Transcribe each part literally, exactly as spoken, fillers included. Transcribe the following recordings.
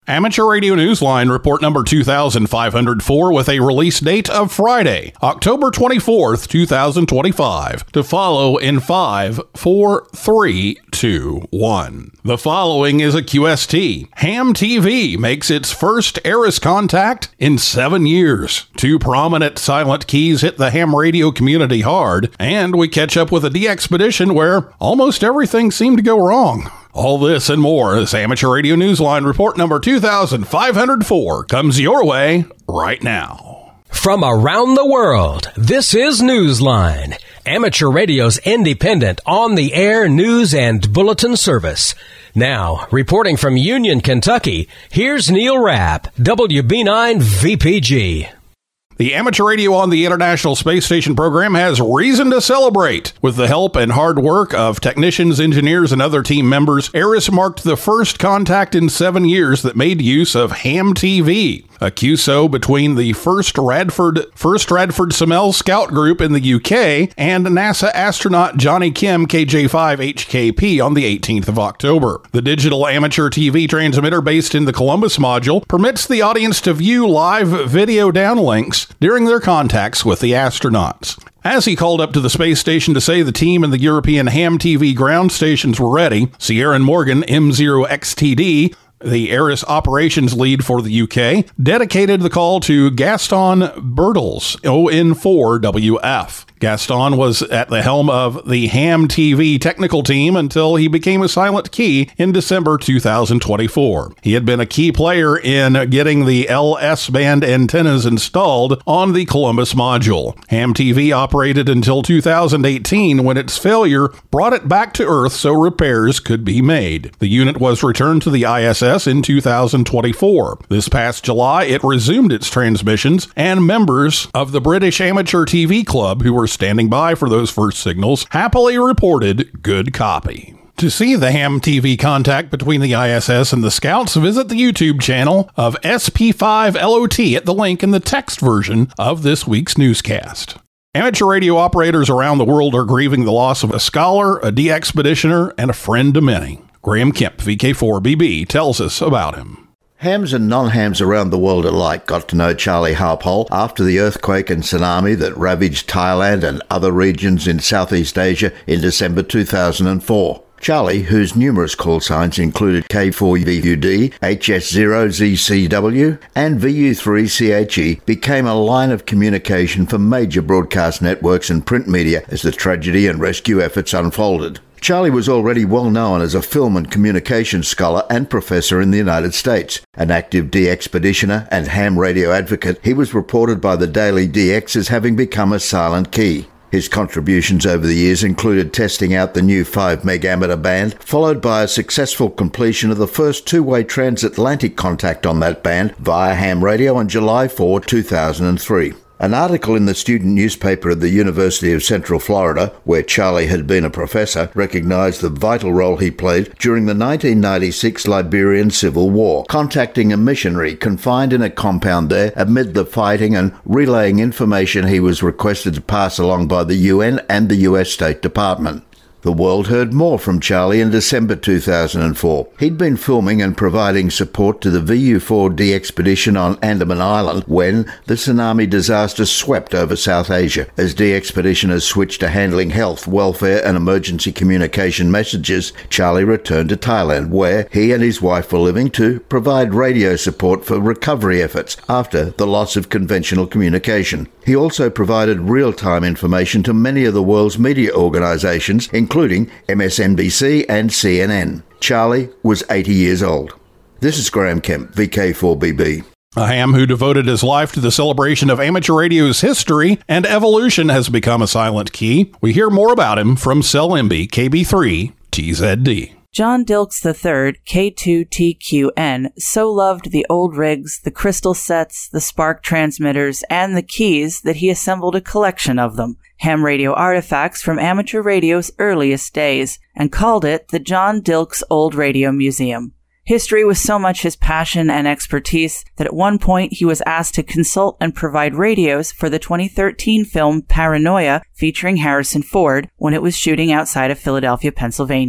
Amateur Radio Newsline report number two thousand five hundred four with a release date of Friday, October twenty-fourth, twenty twenty-five. To follow in five, four, three, two, one. The following is a Q S T. Ham T V makes its first Eris contact in seven years. Two prominent silent keys hit the ham radio community hard, and we catch up with a DXpedition where almost everything seemed to go wrong. All this and more as Amateur Radio Newsline report number two thousand five hundred four comes your way right now. From around the world, this is Newsline, Amateur Radio's independent on-the-air news and bulletin service. Now, reporting from Union, Kentucky, here's Neil Rapp, W B nine V P G. The Amateur Radio on the International Space Station program has reason to celebrate. With the help and hard work of technicians, engineers, and other team members, Eris marked the first contact in seven years that made use of Ham T V, a Q S O between the first Radford first Radford Samel Scout Group in the U K and NASA astronaut Johnny Kim K J five H K P on the eighteenth of October. The digital amateur T V transmitter based in the Columbus module permits the audience to view live video downlinks during their contacts with the astronauts. As he called up to the space station to say the team and the European Ham T V ground stations were ready, Sierra Morgan M zero X T D, the Eris operations lead for the U K, dedicated the call to Gaston Bertels, O N four W F. Gaston was at the helm of the Ham T V technical team until he became a silent key in December two thousand twenty-four. He had been a key player in getting the L S-band antennas installed on the Columbus module. Ham T V operated until two thousand eighteen when its failure brought it back to Earth so repairs could be made. The unit was returned to the I S S in two thousand twenty-four. This past July, it resumed its transmissions, and members of the British Amateur T V Club, who were standing by for those first signals, happily reported good copy. To see the Ham T V contact between the I S S and the Scouts, visit the YouTube channel of S P five L O T at the link in the text version of this week's newscast. Amateur radio operators around the world are grieving the loss of a scholar, a DXpeditioner, and a friend to many. Graham Kemp, V K four B B, tells us about him. Hams and non-hams around the world alike got to know Charlie Harpole after the earthquake and tsunami that ravaged Thailand and other regions in Southeast Asia in December two thousand four. Charlie, whose numerous call signs included K four V U D, H S zero Z C W, and V U three C H E, became a line of communication for major broadcast networks and print media as the tragedy and rescue efforts unfolded. Charlie was already well known as a film and communications scholar and professor in the United States. An active DXpeditioner and ham radio advocate, he was reported by the Daily D X as having become a silent key. His contributions over the years included testing out the new five megameter band, followed by a successful completion of the first two-way transatlantic contact on that band via ham radio on July fourth, two thousand three. An article in the student newspaper of the University of Central Florida, where Charlie had been a professor, recognized the vital role he played during the nineteen ninety-six Liberian Civil War, contacting a missionary confined in a compound there amid the fighting and relaying information he was requested to pass along by the U N and the U S State Department. The world heard more from Charlie in December two thousand four. He'd been filming and providing support to the V U four DXpedition on Andaman Island when the tsunami disaster swept over South Asia. As DXpeditioners switched to handling health, welfare and emergency communication messages, Charlie returned to Thailand, where he and his wife were living, to provide radio support for recovery efforts after the loss of conventional communication. He also provided real-time information to many of the world's media organizations, including M S N B C and C N N. Charlie was eighty years old. This is Graham Kemp, V K four B B. A ham who devoted his life to the celebration of amateur radio's history and evolution has become a silent key. We hear more about him from Cell M B K B three T Z D. John Dilks the third, K two T Q N, so loved the old rigs, the crystal sets, the spark transmitters, and the keys that he assembled a collection of them, ham radio artifacts from amateur radio's earliest days, and called it the John Dilks Old Radio Museum. History was so much his passion and expertise that at one point he was asked to consult and provide radios for the twenty thirteen film Paranoia featuring Harrison Ford when it was shooting outside of Philadelphia, Pennsylvania.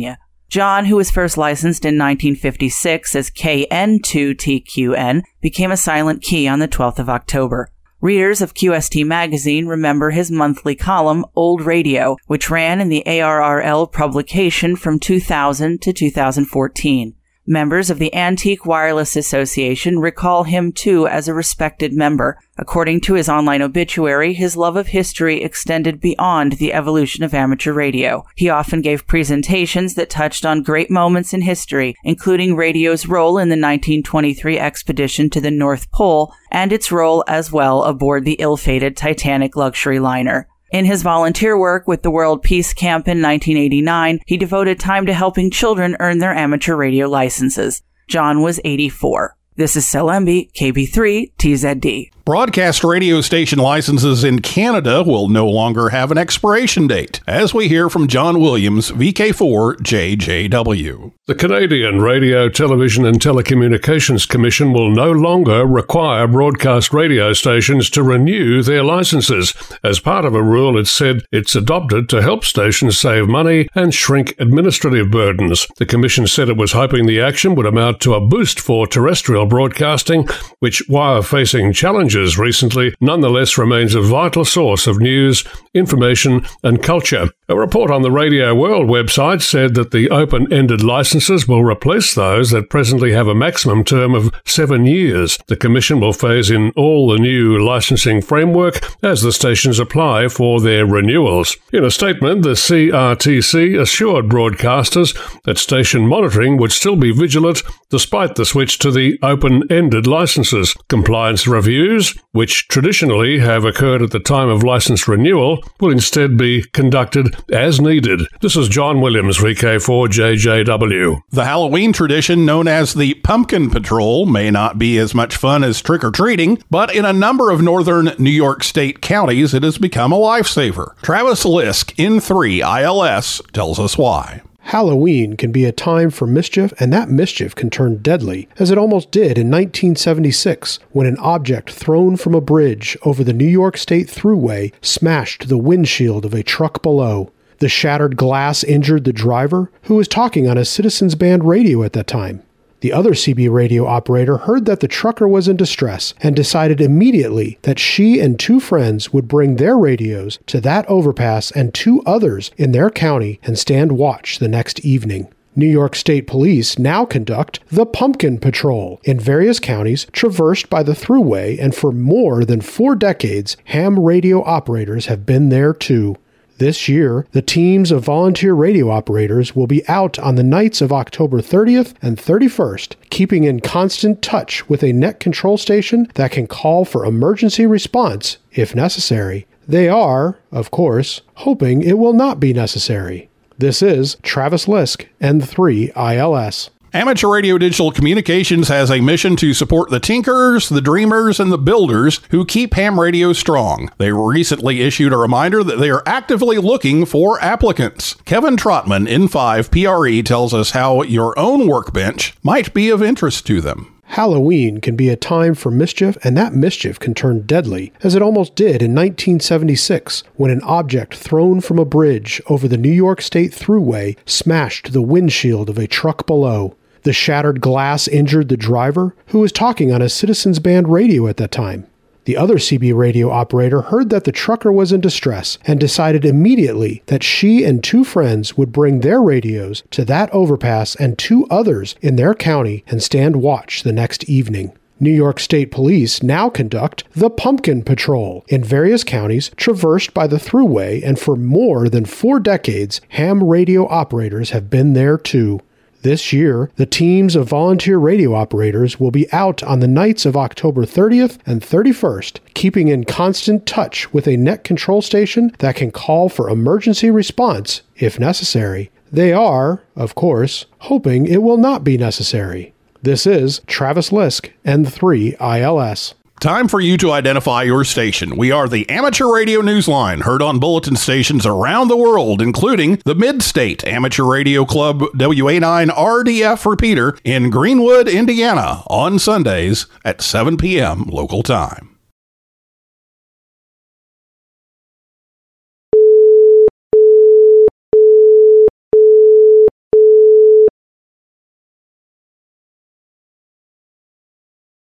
John, who was first licensed in nineteen fifty-six as K N two T Q N, became a silent key on the twelfth of October. Readers of Q S T magazine remember his monthly column, Old Radio, which ran in the A R R L publication from two thousand to two thousand fourteen. Members of the Antique Wireless Association recall him, too, as a respected member. According to his online obituary, his love of history extended beyond the evolution of amateur radio. He often gave presentations that touched on great moments in history, including radio's role in the nineteen twenty-three expedition to the North Pole and its role as well aboard the ill-fated Titanic luxury liner. In his volunteer work with the World Peace Camp in nineteen eighty-nine, he devoted time to helping children earn their amateur radio licenses. John was eighty-four. This is Sel Emby, K B three T Z D. Broadcast radio station licenses in Canada will no longer have an expiration date, as we hear from John Williams, V K four J J W. The Canadian Radio, Television and Telecommunications Commission will no longer require broadcast radio stations to renew their licenses. As part of a rule it said it's adopted to help stations save money and shrink administrative burdens. The Commission said it was hoping the action would amount to a boost for terrestrial broadcasting, which, while facing challenges recently, nonetheless remains a vital source of news, information and culture. A report on the Radio World website said that the open-ended licenses will replace those that presently have a maximum term of seven years. The Commission will phase in all the new licensing framework as the stations apply for their renewals. In a statement, the C R T C assured broadcasters that station monitoring would still be vigilant despite the switch to the open-ended licenses. Compliance reviews, which traditionally have occurred at the time of license renewal, will instead be conducted as needed. This is John Williams, V K four J J W. The Halloween tradition known as the Pumpkin Patrol may not be as much fun as trick-or-treating, but in a number of northern New York State counties, it has become a lifesaver. Travis Lisk, N three I L S, tells us why. Halloween can be a time for mischief, and that mischief can turn deadly, as it almost did in nineteen seventy-six, when an object thrown from a bridge over the New York State Thruway smashed the windshield of a truck below. The shattered glass injured the driver, who was talking on a Citizens Band radio at that time. The other C B radio operator heard that the trucker was in distress and decided immediately that she and two friends would bring their radios to that overpass and two others in their county and stand watch the next evening. New York State Police now conduct the Pumpkin Patrol in various counties traversed by the Thruway, and for more than four decades, ham radio operators have been there too. This year, the teams of volunteer radio operators will be out on the nights of October thirtieth and thirty-first, keeping in constant touch with a net control station that can call for emergency response if necessary. They are, of course, hoping it will not be necessary. This is Travis Lisk, N three I L S. Amateur Radio Digital Communications has a mission to support the tinkerers, the dreamers, and the builders who keep ham radio strong. They recently issued a reminder that they are actively looking for applicants. Kevin Trotman, N five P R E, tells us how your own workbench might be of interest to them. Halloween can be a time for mischief, and that mischief can turn deadly, as it almost did in nineteen seventy-six, when an object thrown from a bridge over the New York State Thruway smashed the windshield of a truck below. The shattered glass injured the driver, who was talking on a Citizens Band radio at that time. The other C B radio operator heard that the trucker was in distress and decided immediately that she and two friends would bring their radios to that overpass and two others in their county and stand watch the next evening. New York State Police now conduct the Pumpkin Patrol in various counties traversed by the Thruway, and for more than four decades, ham radio operators have been there too. This year, the teams of volunteer radio operators will be out on the nights of October thirtieth and thirty-first, keeping in constant touch with a net control station that can call for emergency response if necessary. They are, of course, hoping it will not be necessary. This is Travis Lisk, N three I L S. Time for you to identify your station. We are the Amateur Radio Newsline, heard on bulletin stations around the world, including the Mid-State Amateur Radio Club W A nine R D F repeater in Greenwood, Indiana, on Sundays at seven p.m. local time.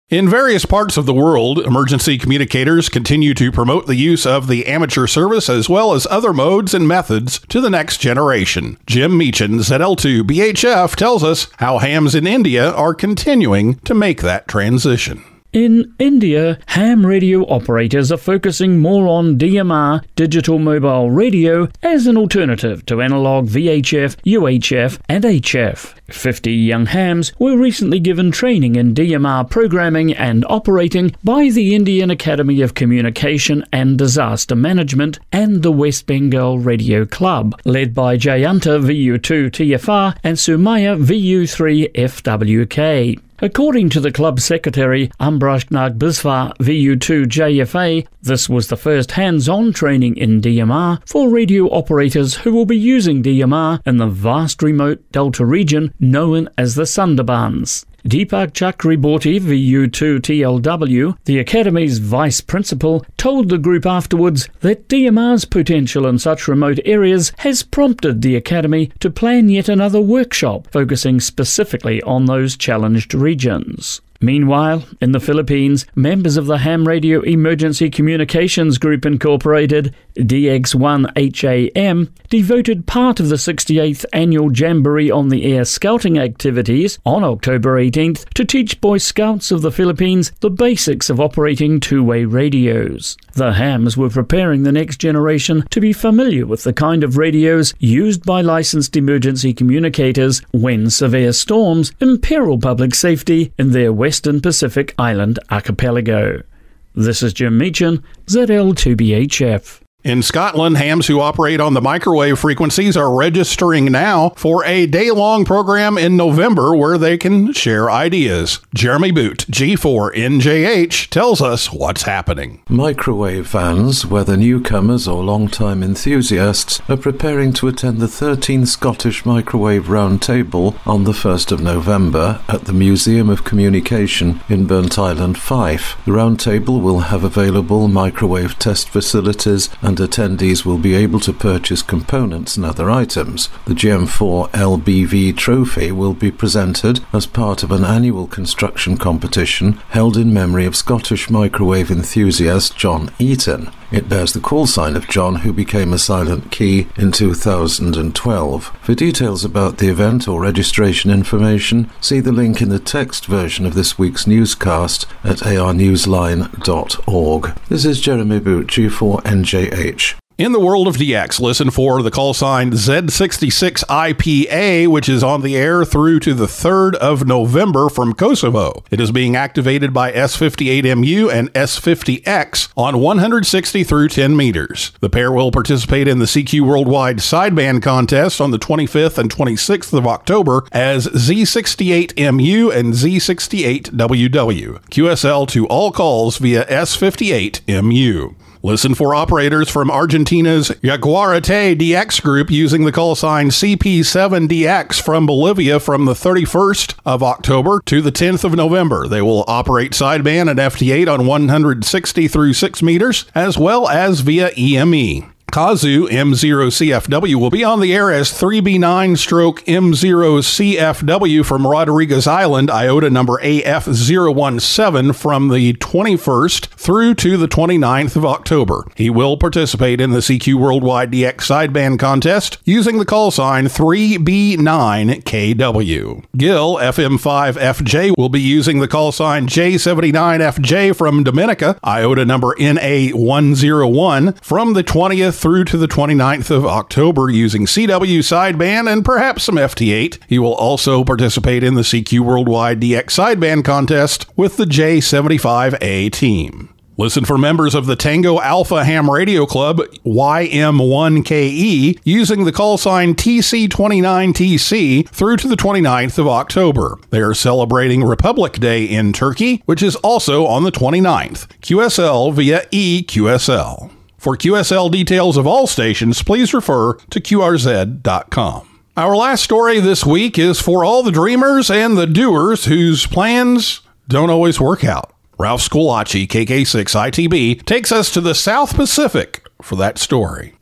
In various parts of the world, emergency communicators continue to promote the use of the amateur service as well as other modes and methods to the next generation. Jim Meechan, Z L two B H F, tells us how hams in India are continuing to make that transition. In India, ham radio operators are focusing more on D M R, digital mobile radio, as an alternative to analog V H F, U H F and H F. fifty young hams were recently given training in D M R programming and operating by the Indian Academy of Communication and Disaster Management and the West Bengal Radio Club, led by Jayanta V U two T F R and Sumaya V U three F W K. According to the club secretary, Ambrash Nagbiswa V U two J F A, this was the first hands-on training in D M R for radio operators who will be using D M R in the vast remote Delta region known as the Sundarbans. Deepak Chakraborty, V U two T L W, the Academy's vice principal, told the group afterwards that D M R's potential in such remote areas has prompted the Academy to plan yet another workshop focusing specifically on those challenged regions. Meanwhile, in the Philippines, members of the Ham Radio Emergency Communications Group Incorporated, D X one H A M, devoted part of the sixty-eighth Annual Jamboree on the Air Scouting activities on October eighteenth to teach Boy Scouts of the Philippines the basics of operating two-way radios. The hams were preparing the next generation to be familiar with the kind of radios used by licensed emergency communicators when severe storms imperil public safety in their Western Pacific Island archipelago. This is Jim Meechan, Z L two B H F. In Scotland, hams who operate on the microwave frequencies are registering now for a day-long program in November where they can share ideas. Jeremy Boot, G four N J H, tells us what's happening. Microwave fans, whether newcomers or long-time enthusiasts, are preparing to attend the thirteenth Scottish Microwave Roundtable on the first of November at the Museum of Communication in Burntisland, Fife. The roundtable will have available microwave test facilities and attendees will be able to purchase components and other items. The G M four L B V trophy will be presented as part of an annual construction competition held in memory of Scottish microwave enthusiast John Eaton. It bears the call sign of John, who became a silent key in two thousand twelve. For details about the event or registration information, see the link in the text version of this week's newscast at a r newsline dot org. This is Jeremy Boot, G four N J H. In the world of D X, listen for the call sign Z sixty-six I P A, which is on the air through to the third of November from Kosovo. It is being activated by S fifty-eight M U and S fifty X on one hundred sixty through ten meters. The pair will participate in the C Q Worldwide Sideband Contest on the twenty-fifth and twenty-sixth of October as Z sixty-eight M U and Z sixty-eight W W. Q S L to all calls via S fifty-eight M U. Listen for operators from Argentina's Yaguarete D X group using the call sign C P seven D X from Bolivia from the thirty-first of October to the tenth of November. They will operate sideband and F T eight on one hundred sixty through six meters, as well as via E M E. Kazu M zero C F W will be on the air as three B nine M zero C F W from Rodriguez Island, IOTA number A F zero one seven from the twenty-first through to the twenty-ninth of October. He will participate in the C Q Worldwide D X Sideband Contest using the call sign three B nine K W. Gil F M five F J will be using the call sign J seventy-nine F J from Dominica, IOTA number N A one zero one from the twentieth through to the twenty-ninth of October using C W sideband and perhaps some F T eight. He will also participate in the C Q Worldwide D X Sideband Contest with the J seventy-five A team. Listen for members of the Tango Alpha Ham Radio Club, Y M one K E, using the call sign T C twenty-nine T C through to the twenty-ninth of October. They are celebrating Republic Day in Turkey, which is also on the twenty-ninth. Q S L via E Q S L. For Q S L details of all stations, please refer to Q R Z dot com. Our last story this week is for all the dreamers and the doers whose plans don't always work out. Ralph Scolacci, K K six I T B, takes us to the South Pacific for that story.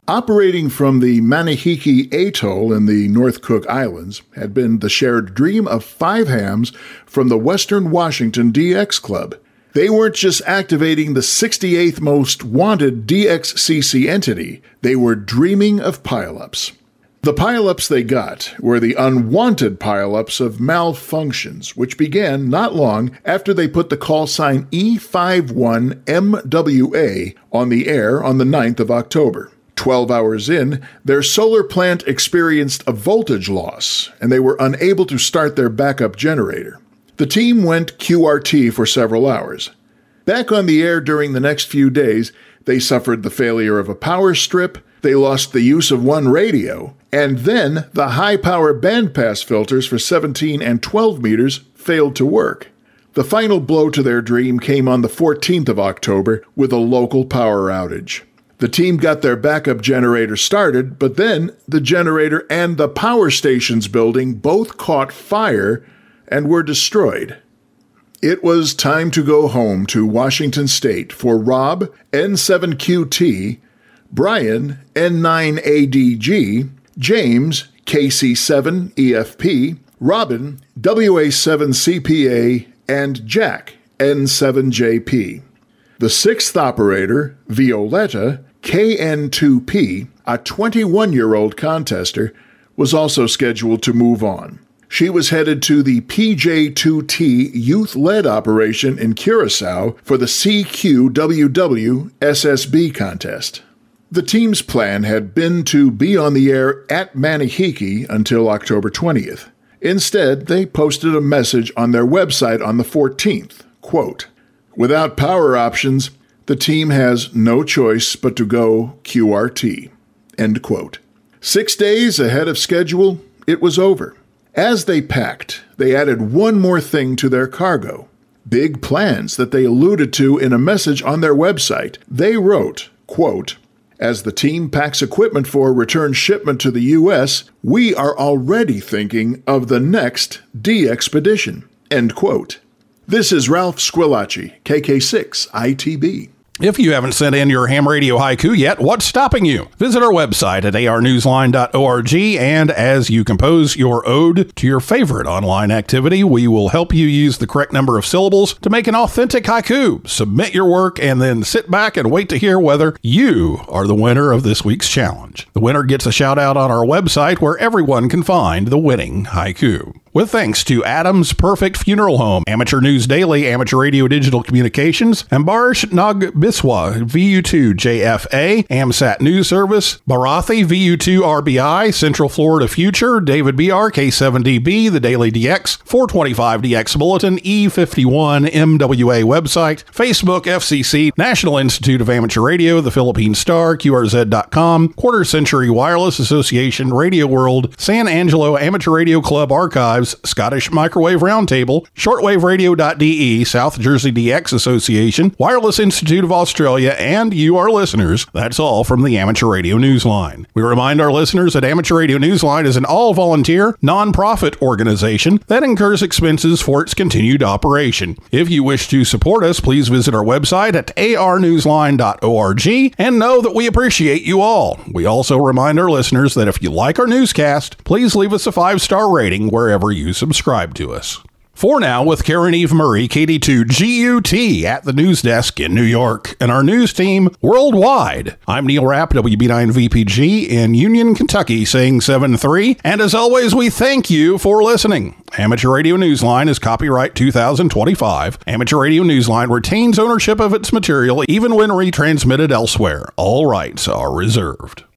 Operating from the Manihiki Atoll in the North Cook Islands had been the shared dream of five hams from the Western Washington D X Club. They weren't just activating the sixty-eighth most wanted D X C C entity, they were dreaming of pileups. The pileups they got were the unwanted pileups of malfunctions, which began not long after they put the call sign E fifty-one M W A on the air on the ninth of October. Twelve hours in, their solar plant experienced a voltage loss, and they were unable to start their backup generator. The team went Q R T for several hours. Back on the air during the next few days, they suffered the failure of a power strip, they lost the use of one radio, and then the high-power bandpass filters for seventeen and twelve meters failed to work. The final blow to their dream came on the fourteenth of October with a local power outage. The team got their backup generator started, but then the generator and the power stations building both caught fire and were destroyed. It was time to go home to Washington State for Rob, N seven Q T, Brian, N nine A D G, James, K C seven E F P, Robin, W A seven C P A, and Jack, N seven J P. The sixth operator, Violetta, K N two P, a twenty-one-year-old contester, was also scheduled to move on. She was headed to the P J two T youth-led operation in Curacao for the C Q W W S S B contest. The team's plan had been to be on the air at Manihiki until October twentieth. Instead, they posted a message on their website on the fourteenth, quote, "Without power options, the team has no choice but to go Q R T." End quote. Six days ahead of schedule, it was over. As they packed, they added one more thing to their cargo. Big plans that they alluded to in a message on their website. They wrote, quote, "As the team packs equipment for return shipment to the U S, we are already thinking of the next D-Expedition." End quote. This is Ralph Squillace, K K six I T B. If you haven't sent in your ham radio haiku yet, what's stopping you? Visit our website at a r newsline dot org, and as you compose your ode to your favorite online activity, we will help you use the correct number of syllables to make an authentic haiku. Submit your work and then sit back and wait to hear whether you are the winner of this week's challenge. The winner gets a shout out on our website where everyone can find the winning haiku. With thanks to Adams Perfect Funeral Home, Amateur News Daily, Amateur Radio Digital Communications, and Barsh Nag Biswa, V U two J F A, AMSAT News Service, Barathi, V U two R B I, Central Florida Future, David B R, K seven D B, The Daily D X, four twenty-five D X Bulletin, E fifty-one M W A website, Facebook, F C C, National Institute of Amateur Radio, The Philippine Star, Q R Z dot com, Quarter Century Wireless Association, Radio World, San Angelo Amateur Radio Club Archives, Scottish Microwave Roundtable, shortwave radio dot d e, South Jersey D X Association, Wireless Institute of Australia, and you, our listeners. That's all from the Amateur Radio Newsline. We remind our listeners that Amateur Radio Newsline is an all-volunteer, non-profit organization that incurs expenses for its continued operation. If you wish to support us, please visit our website at a r newsline dot org and know that we appreciate you all. We also remind our listeners that if you like our newscast, please leave us a five-star rating wherever you subscribe to us. For now, with Karen Eve Murray, K D two G U T at the news desk in New York, and our news team worldwide, I'm Neil Rapp, W B nine V P G in Union, Kentucky, saying seven three, and as always, we thank you for listening. Amateur Radio Newsline is copyright two thousand twenty-five. Amateur Radio Newsline retains ownership of its material even when retransmitted elsewhere. All rights are reserved.